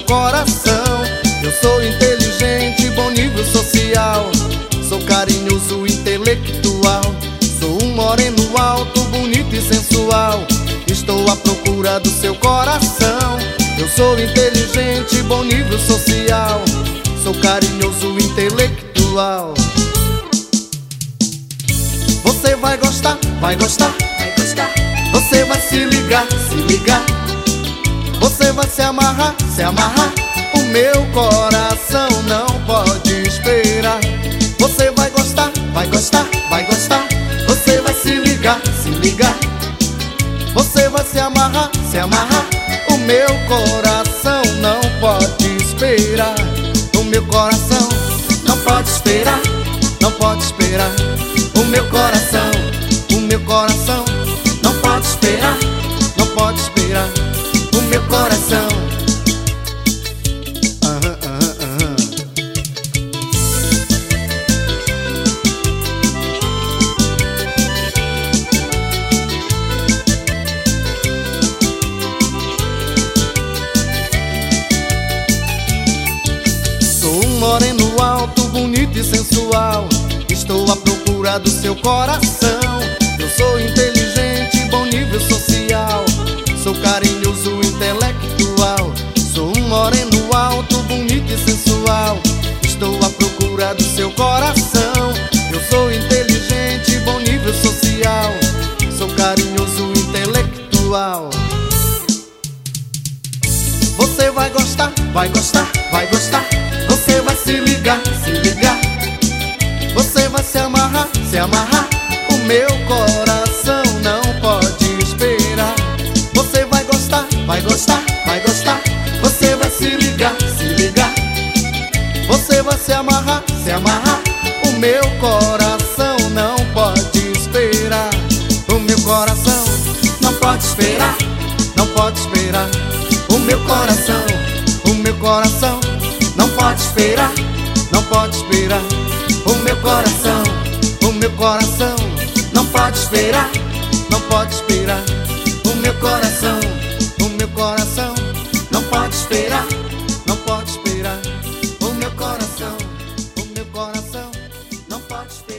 coração. Eu sou inteligente, bom nível social, sou carinhoso, intelectual, sou um moreno alto, bonito e sensual. Estou à procura do seu coração. Eu sou inteligente, bom nível social, sou carinhoso, intelectual. Você vai gostar, vai gostar, vai gostar. você vai se ligar, se ligar. Você vai se amarrar, se amarrar. O meu coração não pode esperar. Você vai gostar, vai gostar, vai gostar. Você vai se ligar, se ligar. Você vai se amarrar, se amarrar. O meu coração não pode esperar. O meu coração não pode esperar, não pode esperar. O meu coração não pode esperar, não pode esperar. O meu coração. Sou um moreno alto, bonito e sensual, estou à procura do seu coração. Eu sou inteligente, bom nível social, sou carinhoso, intelectual, sou um moreno alto, bonito e sensual, estou à procura do seu coração. Eu sou inteligente, bom nível social, sou carinhoso, intelectual. Você vai gostar, vai gostar, vai gostar. Você vai se ligar, se ligar. Você vai se amarrar, se amarrar. O meu coração não pode esperar. Você vai gostar, vai gostar, vai gostar. Você vai se ligar, se ligar. Você vai se amarrar, se amarrar. O meu coração não pode esperar. O meu coração não pode esperar, não pode esperar. O meu coração não pode esperar, não pode esperar. O meu coração não pode esperar, não pode esperar. O meu coração não pode esperar, não pode esperar. O meu coração não pode esperar.